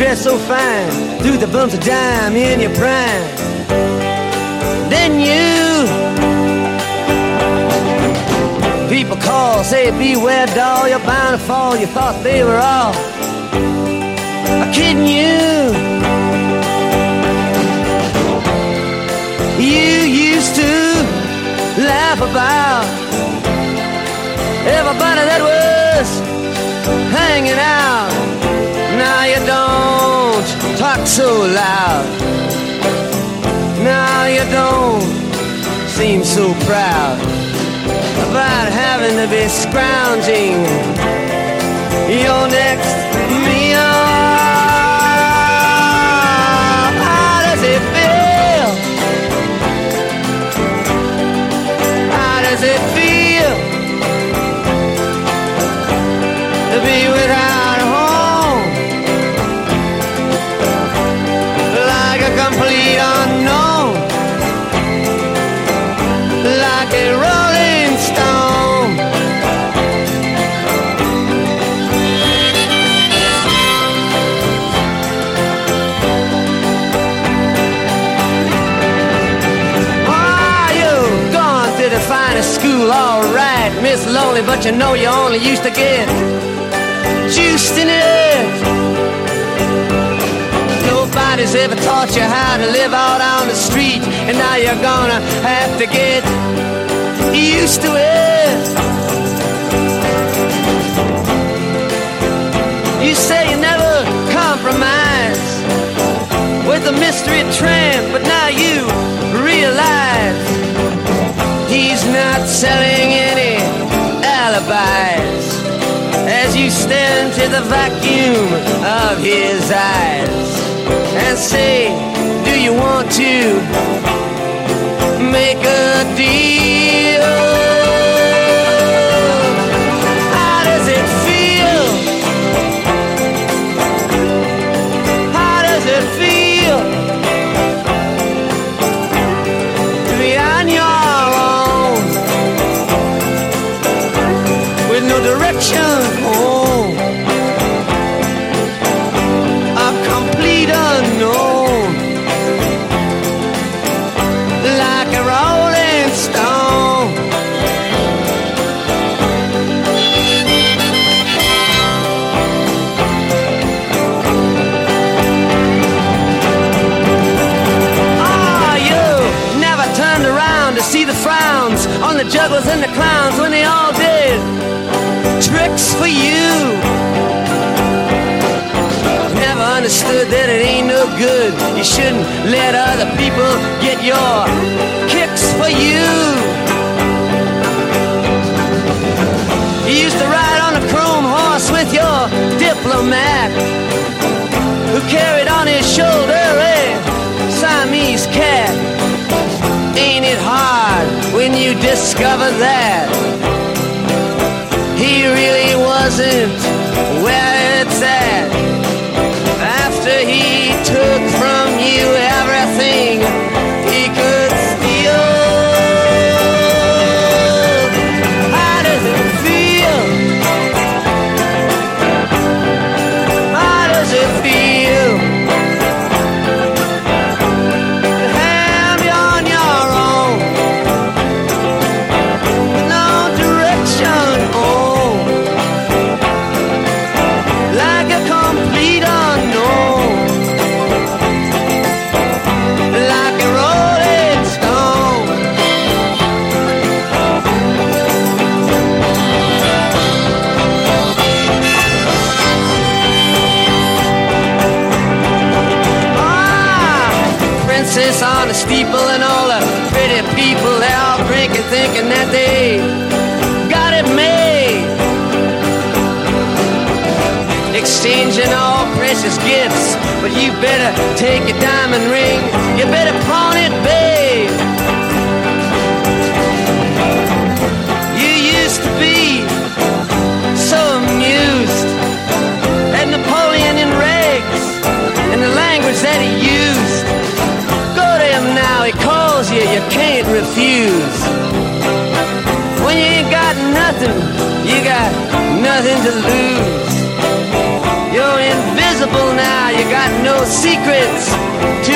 dress so fine, threw the bumps of dime in your prime. Then you, people call, say beware doll, you're bound to fall. You thought they were all kidding you. You used to laugh about everybody that was hanging out. Now you don't talk so loud. Now you don't seem so proud about having to be scrounging your next meal. How does it feel? How does it feel to be without a home, like a complete unknown, like a rolling stone? Oh, you've gone to the finest school, all right, Miss Lonely, but you know you only used to get juiced in it. Nobody's ever taught you how to live out on the street, and now you're gonna have to get used to it. You say you never compromise with a mystery tramp, but now you realize he's not selling any alibis as you stare into the vacuum of his eyes and say, do you want to make a deal? How does it feel? How does it feel to be on your own with no direction home, a complete unknown, like a rolling stone? Oh, you never turned around to see the frowns on the jugglers and the clowns when they all did tricks for you. Never understood that it ain't no good. You shouldn't let other people get your kicks for you. You used to ride on a chrome horse with your diplomat, who carried on his shoulder a Siamese cat. Ain't it hard when you discover that he really wasn't where it's at, after he took from you everything he could steal? How does it feel? How does it feel to have you on your own, with no direction home, like a complete unknown, like a rolling stone? Ah, princess on a steeple and all the pretty people, they're all drinking, thinking that they got it made, exchanging all precious gifts. But you better take your diamond ring, you better pawn it, babe. You used to be so amused at Napoleon in rags and the language that he used. Go to him now, he calls you, you can't refuse. When you ain't got nothing, you got nothing to lose. You're invisible invincible now. You got no secrets